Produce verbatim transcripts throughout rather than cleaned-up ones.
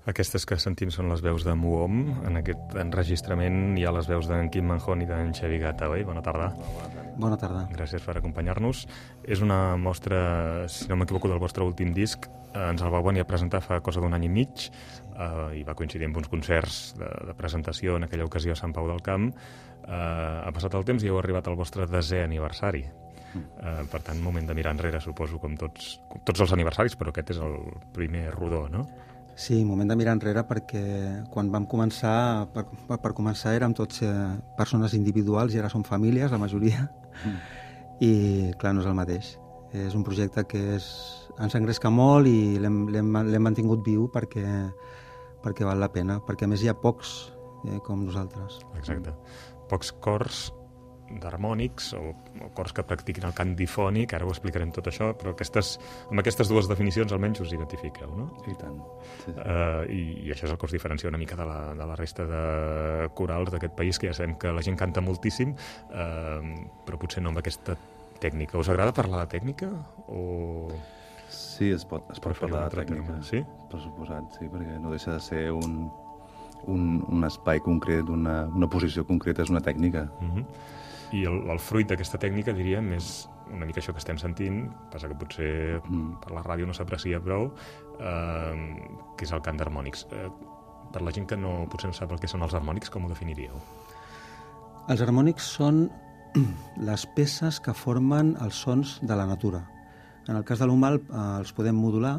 Aquestes que sentim són les veus de Muom. En aquest enregistrament hi ha les veus d'en Quim Manjón i d'en Xavi Gata, oi? Bona tarda. Bona tarda. Gràcies per acompanyar-nos. És una mostra, si no m'equivoco, del vostre últim disc. Ens el vau venir a presentar fa cosa d'un any i mig eh, i va coincidir amb uns concerts de, de presentació en aquella ocasió a Sant Pau del Camp. Eh, ha passat el temps i heu arribat al vostre desè aniversari. Eh, per tant, moment de mirar enrere, suposo, com tots, com tots els aniversaris, però aquest és el primer rodó, no? Sí, moment de mirar enrere perquè quan vam començar, per, per, per començar érem tots eh, persones individuals i ara som famílies, la majoria, mm. i clar, no és el mateix. És un projecte que és, ens engresca molt i l'hem mantingut viu perquè, perquè val la pena, perquè a més hi ha pocs eh, com nosaltres. Exacte. Pocs cors d'harmònics o, o cors que practiquin el cant difònic, ara ho explicarem tot això, però aquestes, amb aquestes dues definicions almenys us identifiqueu, no? I tant. Sí, sí. Uh, i, I això és el que us diferencia una mica de la, de la resta de corals d'aquest país, que ja sabem que la gent canta moltíssim, uh, però potser no amb aquesta tècnica. Us agrada parlar de tècnica? O... Sí, es pot, es pot parlar de tècnica. Terme, sí? Per suposat, sí, perquè no deixa de ser un, un, un espai concret, una, una posició concreta, és una tècnica. Uh-huh. I el, el fruit d'aquesta tècnica, diríem, és una mica això que estem sentint, passa que potser mm. per la ràdio no s'aprecia prou, eh, que és el cant d'harmònics. Eh, per la gent que no, potser no sap el que són els harmònics, com ho definiríeu? Els harmònics són les peces que formen els sons de la natura. En el cas de l'humal eh, els podem modular.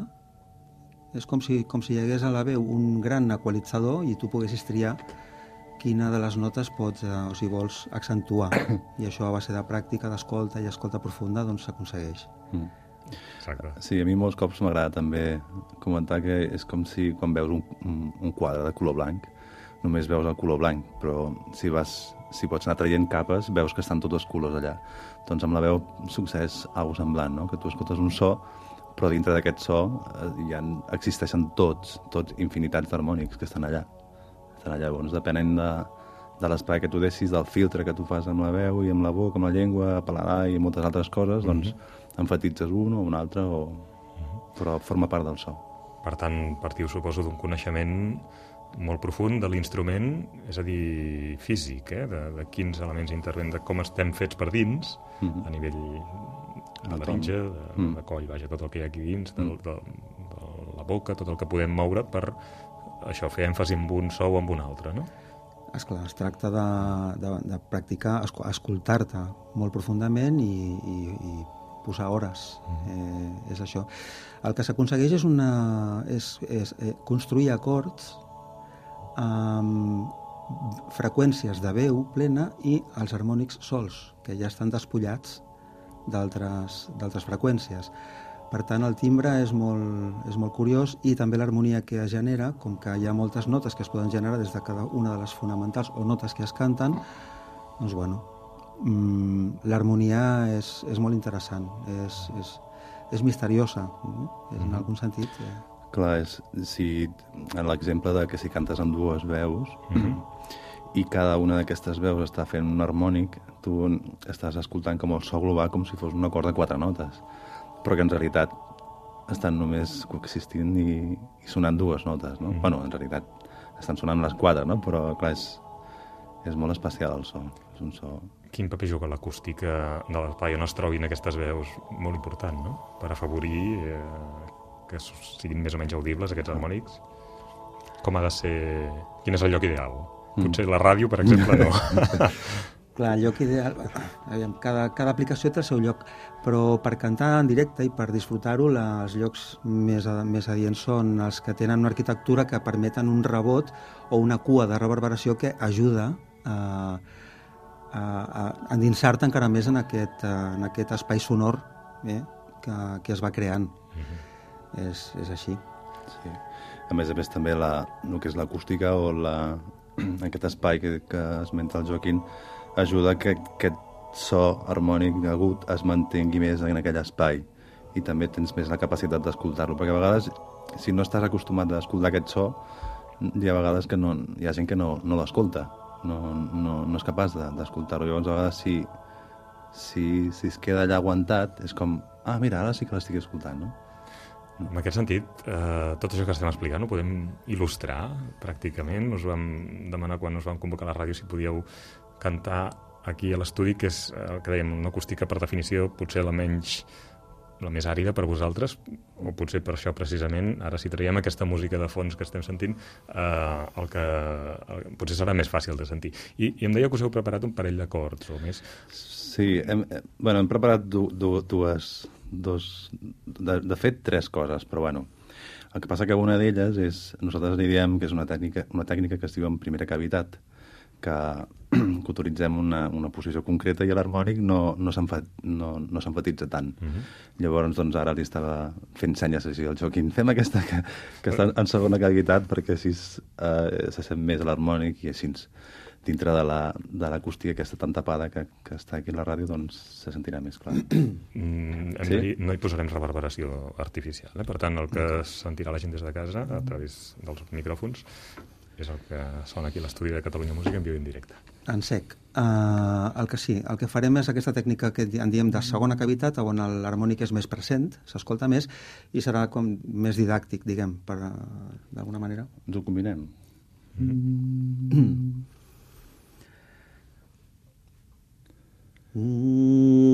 És com si, com si hi hagués a la veu un gran equalitzador i tu poguessis triar quina de les notes pots, eh, o si vols, accentuar. I això a base de pràctica, d'escolta i escolta profunda, doncs s'aconsegueix. Mm. Exacte. Sí, a mi molts cops m'agrada també comentar que és com si quan veus un, un, un quadre de color blanc, només veus el color blanc, però si, vas, si pots anar traient capes, veus que estan tots els colors allà. Doncs amb la veu succeeix alguna cosa semblant, no? Que tu escoltes un so, però dintre d'aquest so eh, ja existeixen tots, tots infinitats d'harmònics que estan allà. Allà. Llavors, depenent de, de l'espai que tu deixis, del filtre que tu fas amb la veu i amb la boca, amb la llengua, el paladar i moltes altres coses, doncs mm-hmm. enfatitzes un o un altre, o... mm-hmm. però forma part del so. Per tant, partiu, suposo, d'un coneixement molt profund de l'instrument, és a dir, físic, eh? de, de quins elements intervenen, de com estem fets per dins, mm-hmm. a nivell de laringe, de, mm. de coll, vaja, tot el que hi ha aquí dins, de, mm. de, de la boca, tot el que podem moure per això, fer èmfasi amb un so o amb un altre, no? Esclar, es tracta de, de, de practicar, escoltar-te molt profundament i, i, i posar hores. Mm. Eh, és això. El que s'aconsegueix és, una, és, és eh, construir acords amb freqüències de veu plena i els harmònics sols, que ja estan despullats d'altres freqüències. Per tant, el timbre és molt, és molt curiós i també l'harmonia que es genera, com que hi ha moltes notes que es poden generar des de cada una de les fonamentals o notes que es canten, doncs, bueno, mmm, l'harmonia és, és molt interessant, és, és, és misteriosa, no? És, en algun sentit. Eh... Clar, és, si, en l'exemple de que si cantes amb dues veus mm-hmm. i cada una d'aquestes veus està fent un harmònic, tu estàs escoltant com el so global com si fos un acord de quatre notes, però que en realitat estan només coexistint i, i sonant dues notes, no? Mm. Bueno, en realitat estan sonant les quatre, no? Però, clar, és, és molt especial el so. És un so... Quin paper juga l'acústica de l'espai on es trobin aquestes veus? Molt important, no? Per afavorir eh, que siguin més o menys audibles, aquests harmònics. Com ha de ser... Quin és el lloc ideal? Mm. Potser la ràdio, per exemple, no. Clar, el lloc ideal... Aviam, cada, cada aplicació té el seu lloc, però per cantar en directe i per disfrutar-ho, els llocs més, més adients són els que tenen una arquitectura que permeten un rebot o una cua de reverberació que ajuda a, a, a endinsar-te encara més en aquest, en aquest espai sonor eh, que, que es va creant. Mm-hmm. és, és així. Sí. A més a més, també la, el que és l'acústica o la, aquest espai que, que esmenta el Joaquín ajuda que aquest so harmònic agut es mantengui més en aquell espai i també tens més la capacitat d'escoltar-lo, perquè a vegades, si no estàs acostumat a escoltar aquest so, hi ha vegades que no, hi ha gent que no, no l'escolta, no, no, no és capaç d'escoltar-lo. Llavors, a vegades, si, si, si es queda allà aguantat, és com, ah, mira, ara sí que l'estic escoltant, no? En aquest sentit, eh, tot això que estem explicant ho podem il·lustrar, pràcticament. Us vam demanar quan us vam convocar a la ràdio si podíeu cantar aquí a l'estudi, que és el que dèiem, una acústica per definició potser la menys, la més àrida per vosaltres, o potser per això precisament, ara si traiem aquesta música de fons que estem sentint, eh, el que el, potser serà més fàcil de sentir. I, I em deia que us heu preparat un parell d'acords o més. Sí, hem, bueno, hem preparat du, du, dues... Dos, de, de fet, tres coses, però bueno. El que passa que una d'elles és, nosaltres li diem que és una tècnica, una tècnica que es diu en primera cavitat, que, que utilitzem una, una posició concreta i a l'harmònic no, no s'enfatitza no, no tant. Uh-huh. Llavors, doncs, ara li estava fent senyes així al Joaquim. Fem aquesta que, que està en segona cavitat perquè així eh, se sent més l'harmònic i així dintre de la, de l'acústica aquesta tan tapada que, que està aquí a la ràdio, doncs se sentirà més clar. Mm, hem sí? de dir, no hi posarem reverberació artificial, eh? Per tant, el que okay. sentirà la gent des de casa a través dels micròfons és el que sona aquí a l'estudi de Catalunya Música en viu i en directe. En sec. Uh, el que sí, el que farem és aquesta tècnica que en diem de segona cavitat, on l'harmònic és més present, s'escolta més, i serà com més didàctic, diguem, per, d'alguna manera. Ens ho combinem. Mm. Mm.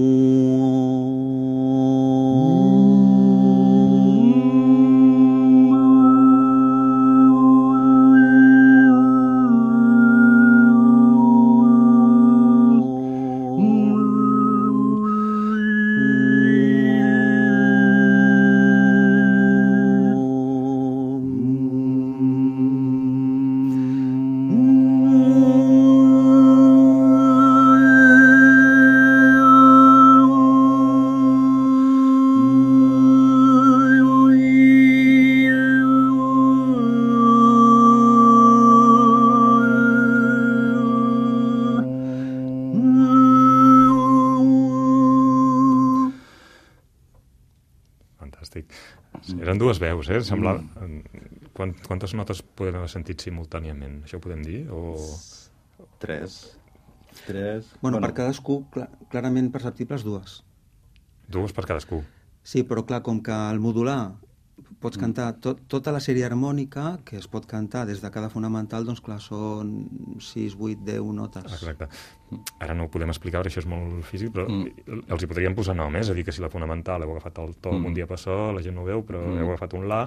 Eren dues veus, eh? Semblava... Quant, quantes notes podem haver sentit simultàniament? Això ho podem dir? O... Tres. Tres. Bueno, bueno, per cadascú, clar, clarament perceptibles dues. Dues per cadascú. Sí, però clar, com que al modular pots cantar tot, tota la sèrie harmònica, que es pot cantar des de cada fonamental, doncs clar, són sis, vuit, deu notes. Exacte. Ara no ho podem explicar, perquè això és molt físic, però mm. els hi podríem posar nom, eh? És a dir, que si la fonamental heu agafat el to mm. un dia passó, la gent no ho veu, però mm. heu agafat un la,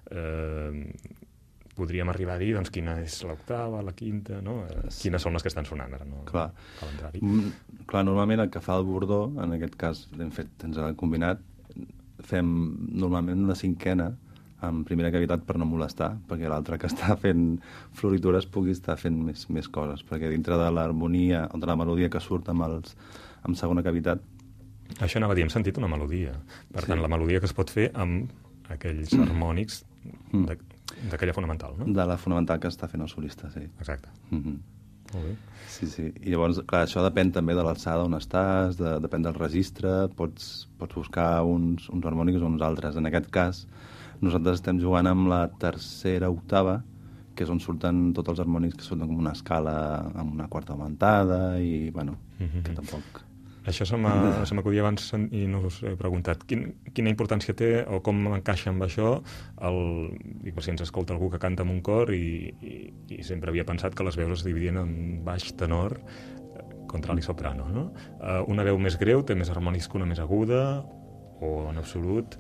eh, podríem arribar a dir doncs, quina és l'octava, la quinta, no? Eh, quines són les que estan sonant ara, no? Clar. Calendari. Mm, clar, normalment el que fa el bordó, en aquest cas l'hem fet, ens ha combinat, fem normalment una cinquena en primera cavitat per no molestar, perquè l'altre que està fent floritures pugui estar fent més, més coses, perquè dintre de l'harmonia o de la melodia que surt amb, els, amb segona cavitat... Això anava a dir, hem sentit una melodia. Per sí. tant, la melodia que es pot fer amb aquells harmònics d'aquella fonamental, no? De la fonamental que està fent el solista, sí. Exacte. Mm-hmm. Molt bé. Sí, sí. I llavors, clar, això depèn també de l'alçada on estàs, de, depèn del registre, pots, pots buscar uns, uns harmònics o uns altres. En aquest cas, nosaltres estem jugant amb la tercera octava, que és on surten tots els harmònics que surten com una escala amb una quarta augmentada i, bueno, mm-hmm. que tampoc... Això se m'acudia abans i no us he preguntat. Quin, quina importància té o com encaixa amb això el, dic, si ens escolta algú que canta amb un cor i, i, i sempre havia pensat que les veus es dividien en baix, tenor, contralt i soprano, no? Uh, una veu més greu té més harmònics que una més aguda o en absolut?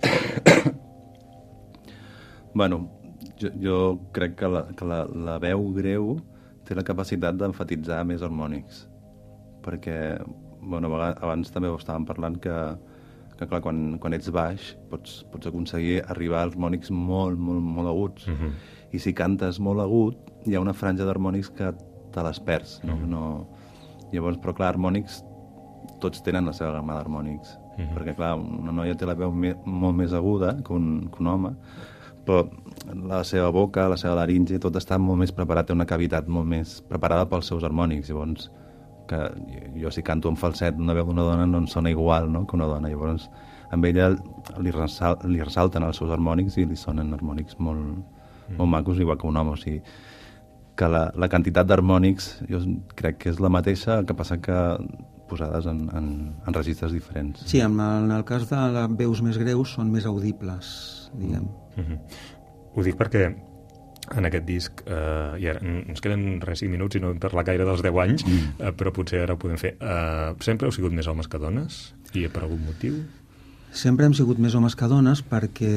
Bueno, jo, jo crec que, la, que la, la veu greu té la capacitat d'emfatitzar més harmònics, perquè bueno, abans també ho estàvem parlant que, que clar, quan, quan ets baix pots, pots aconseguir arribar als harmònics molt, molt, molt aguts. Mm-hmm. I si cantes molt agut, hi ha una franja d'harmònics que te les perds. No? Mm-hmm. No... Llavors, però clar, harmònics, tots tenen la seva gamma d'harmònics. Mm-hmm. Perquè clar, una noia té la veu me, molt més aguda que un, que un home, però la seva boca, la seva laringe, tot està molt més preparat, té una cavitat molt més preparada pels seus harmònics. Llavors, que jo si canto en falset una veu d'una dona no em sona igual, no?, que una dona. Llavors amb ella li, ressal, li ressalten els seus harmònics i li sonen harmònics molt, mm. molt macos, igual que un home. O sigui, que la, la quantitat d'harmònics jo crec que és la mateixa, el que passa que posades en, en, en registres diferents. Sí, en el, en el cas de les veus més greus són més audibles, diguem. Mm-hmm. Ho dic perquè en aquest disc, eh, i ara ens queden res cinc minuts i no hem parlat gaire dels deu anys, mm. eh, però potser ara ho podem fer. Eh, sempre heu sigut més homes que dones? I per algun motiu? Sempre hem sigut més homes que dones perquè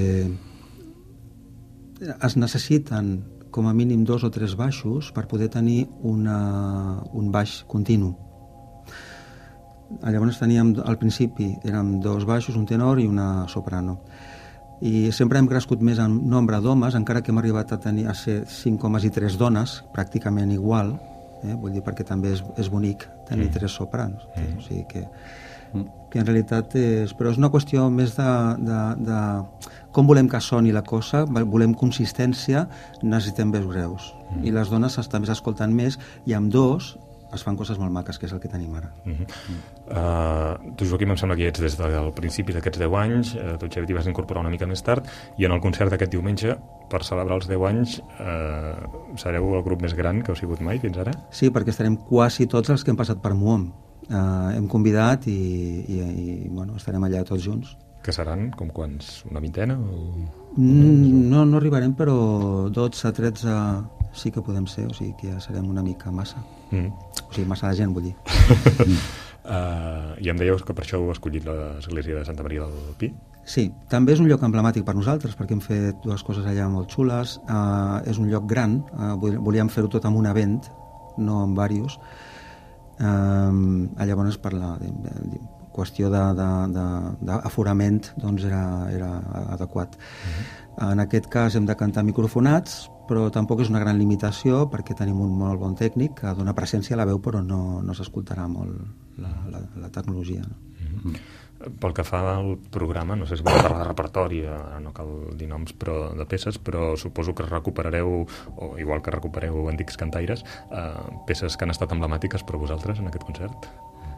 es necessiten com a mínim dos o tres baixos per poder tenir una, un baix continu. Llavors teníem, al principi érem dos baixos, un tenor i una soprano. I sempre hem crescut més en nombre d'homes, encara que hem arribat a tenir a ser cinc homes i tres dones, pràcticament igual, eh? Vull dir, perquè també és, és bonic tenir mm. tres sopranos. Mm. O sigui que, que en realitat és... Però és una qüestió més de, de, de com volem que soni la cosa, volem consistència, necessitem veus greus. Mm. I les dones també s'escolten més, i amb dos es fan coses molt maques, que és el que tenim ara. Uh-huh. uh, tu, Joaquim, em sembla que hi ets des del principi d'aquests deu anys, uh, tu, Xavi, t'hi vas incorporar una mica més tard, i en el concert d'aquest diumenge, per celebrar els deu anys, uh, sereu el grup més gran que heu sigut mai fins ara? Sí, perquè estarem quasi tots els que hem passat per Muom. Uh, hem convidat i, i, i bueno, estarem allà tots junts. Que seran com quants? Una vintena? O... Mm, no, no arribarem, però dotze, tretze sí que podem ser, o sigui que ja serem una mica massa. Mm. O sigui, massa de gent, vull dir. uh, I em dèieu que per això heu escollit l'església de Santa Maria del Pi? Sí, també és un lloc emblemàtic per nosaltres, perquè hem fet dues coses allà molt xules. Uh, és un lloc gran, uh, volíem fer-ho tot amb un event, no amb diversos. Uh, llavors, per la de, de, de, qüestió d'aforament, doncs era, era adequat. Uh-huh. En aquest cas hem de cantar microfonats, però tampoc és una gran limitació perquè tenim un molt bon tècnic que dona presència a la veu, però no, no s'escoltarà molt la, la, la tecnologia. Mm-hmm. Pel que fa al programa, no sé si voleu parlar de repertori, no cal dir noms però de peces, però suposo que recuperareu, o igual que recupereu antics cantaires, eh, peces que han estat emblemàtiques per vosaltres en aquest concert?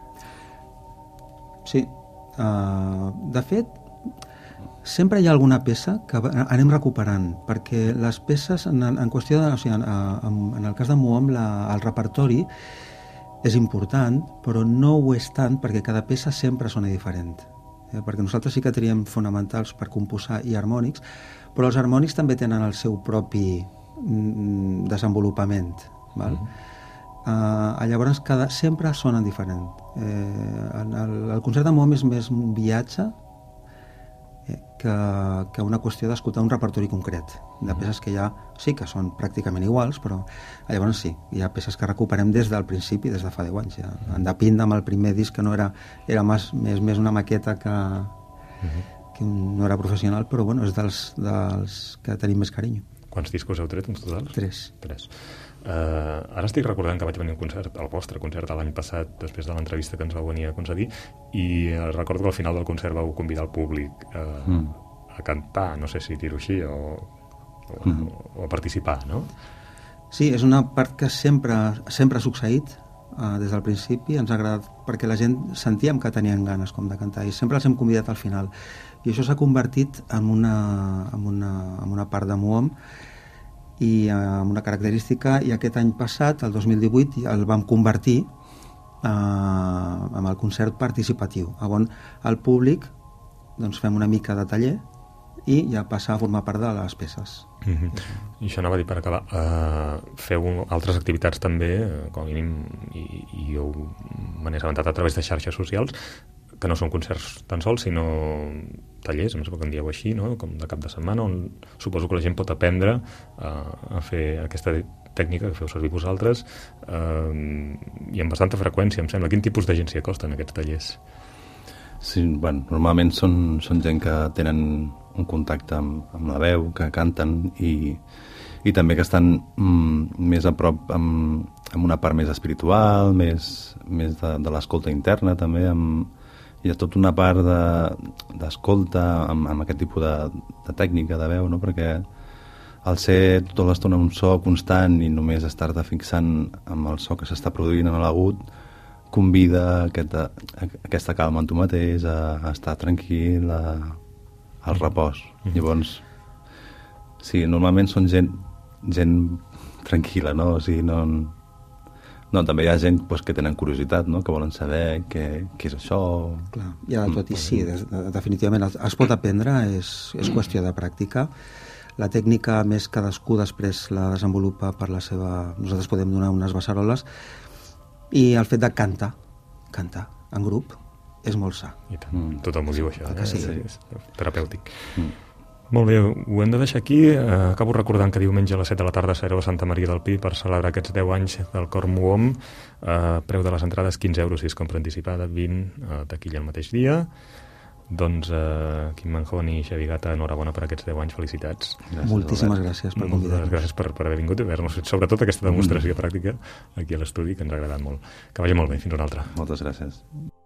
Sí. Uh, de fet, sempre hi ha alguna peça que anem recuperant, perquè les peces, en, en qüestió de... O sigui, en, en el cas de Muom, la, el repertori és important, però no ho és tant perquè cada peça sempre sona diferent. Eh? Perquè nosaltres sí que triem fonamentals per composar i harmònics, però els harmònics també tenen el seu propi mm, desenvolupament. Val? Mm-hmm. Uh, llavors cada, sempre sonen diferent. Eh, el, el concert de Muom és més un viatge eh, que, que una qüestió d'escoltar un repertori concret de peces que ja sí que són pràcticament iguals, però llavors sí, hi ha peces que recuperem des del principi, des de fa deu anys ja. En De Pinda, amb el primer disc, que no era, era més, més, més una maqueta que, uh-huh. que no era professional, però bueno, és dels, dels que tenim més carinyo. Quants discos heu tret en total? Tres. Tres. Uh, ara estic recordant que vaig venir a un concert, el vostre concert l'any passat, després de l'entrevista que ens vau venir a concedir, i uh, recordo que al final del concert vau convidar el públic uh, mm. a cantar, no sé si dir-ho així, o, o, mm. o a participar, no? Sí, és una part que sempre, sempre ha succeït uh, des del principi, ens ha agradat perquè la gent sentíem que tenien ganes com de cantar i sempre els hem convidat al final. I això s'ha convertit en una, en una, en una part de Muom i amb una característica, i aquest any passat, el dos mil divuit, el vam convertir eh, amb el concert participatiu, on el públic doncs, fem una mica de taller i ja passa a formar part de les peces. Mm-hmm. I això anava a dir per acabar. Uh, feu altres activitats també, com a mínim, i, i jo me n'he assabentat a través de xarxes socials, que no són concerts tan sols, sinó tallers, em sembla que en dieu així, no? Com de cap de setmana, on suposo que la gent pot aprendre uh, a fer aquesta tècnica que feu servir vosaltres, uh, i amb bastanta freqüència, em sembla. Quin tipus de gent s'hi acosta en aquests tallers? Sí, bueno, normalment són, són gent que tenen un contacte amb, amb la veu, que canten, i, i també que estan mm, més a prop amb, amb una part més espiritual, més, més de, de l'escolta interna, també, amb hi ha tota una part d'escolta de, amb, amb aquest tipus de, de tècnica de veu, no? Perquè al ser tota l'estona un so constant i només estar-te fixant amb el so que s'està produint en l'agut, convida aquesta, aquesta calma en tu mateix, a, a estar tranquil, a, al repòs. Mm-hmm. Llavors, sí, normalment són gent, gent tranquil·la, no? O sigui, no, No, també hi ha gent pues, que tenen curiositat, no? Que volen saber què, què és això. Clar, hi ha de tot, i sí, des, definitivament es, es pot aprendre, és, és qüestió de pràctica. La tècnica, més cadascú després la desenvolupa per la seva... Nosaltres podem donar unes beceroles, i el fet de cantar, cantar en grup, és molt sa. I tant, mm. tothom ho diu això, eh? Sí. És, és terapèutic. Mm. Molt bé, ho hem de deixar aquí. Eh, acabo recordant que diumenge a les set de la tarda sereu a Santa Maria del Pi per celebrar aquests deu anys del Cor Muom. Eh, preu de les entrades quinze euros si es compra anticipada, vint a taquilla el mateix dia. Doncs eh, Quim Manjón i Xavi Gata, enhorabona per aquests deu anys, felicitats. Gràcies, Moltíssimes Albert. gràcies per convidar-nos. Moltes gràcies per, per haver vingut i haver-nos fet sobretot aquesta demostració mm. pràctica aquí a l'estudi, que ens ha agradat molt. Que vagi molt bé, fins una altra. Moltes gràcies.